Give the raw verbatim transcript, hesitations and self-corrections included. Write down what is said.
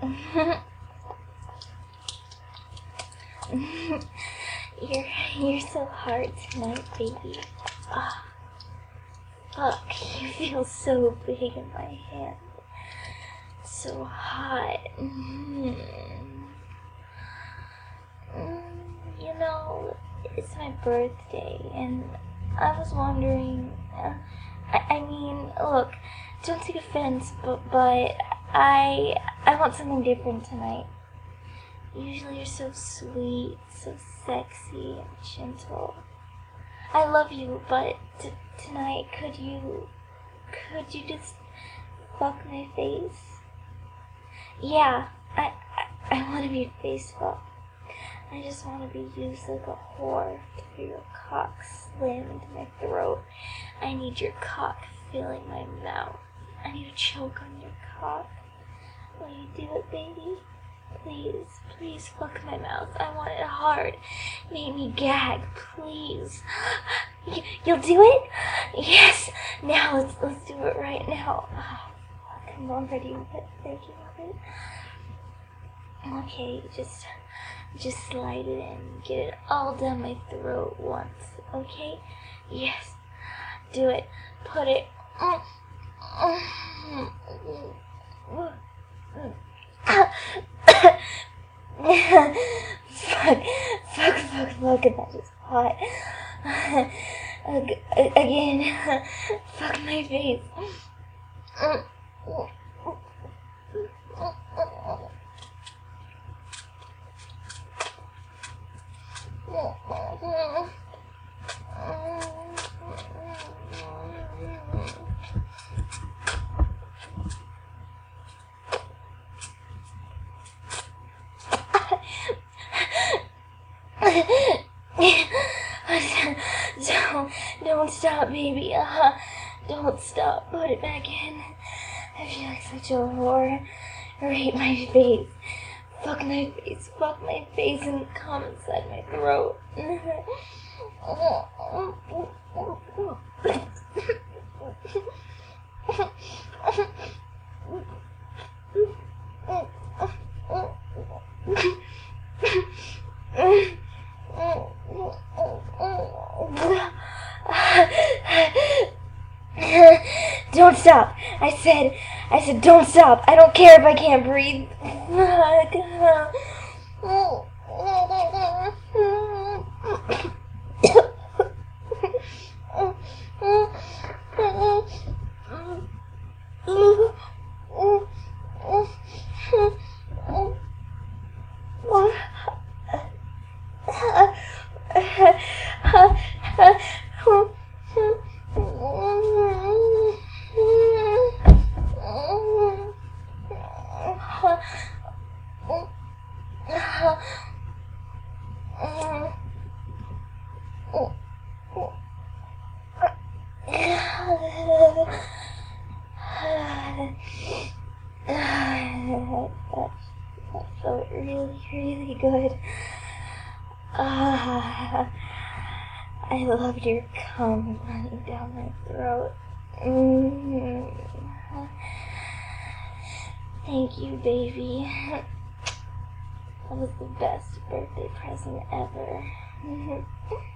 you're you're so hard tonight, baby. Ah, fuck, you feel so big in my hand. So hot. Mm. Mm, you know, it's my birthday, and I was wondering. Uh, I, I mean, look, don't take offense, but but I I want something different tonight. Usually you're so sweet, so sexy and gentle. I love you, but t- tonight could you could you just fuck my face? Yeah, I I, I want to be face fucked. I just want to be used like a whore to hear your cock slam into my throat. I need your cock filling my mouth. I need to choke on your cock. Will you do it, baby? Please, please fuck my mouth. I want it hard. Make me gag, please. Y- you'll do it? Yes. Now let's let's do it right now. Oh, fuck, I'm already wet. Thank you, it. Okay, just just slide it in. Get it all down my throat once. Okay? Yes. Do it. Put it. fuck, fuck, fuck, fuck, that is hot. Ag- again, fuck my face. don't, don't stop, baby. Uh, don't stop. Put it back in. I feel like such a whore. Rape my face. Fuck my face. Fuck my face and come inside my throat. Don't stop. I said, I said don't stop. I don't care if I can't breathe. That felt really, really good. Ah, I loved your cum running down my throat. Mm. Thank you, baby. That was the best birthday present ever.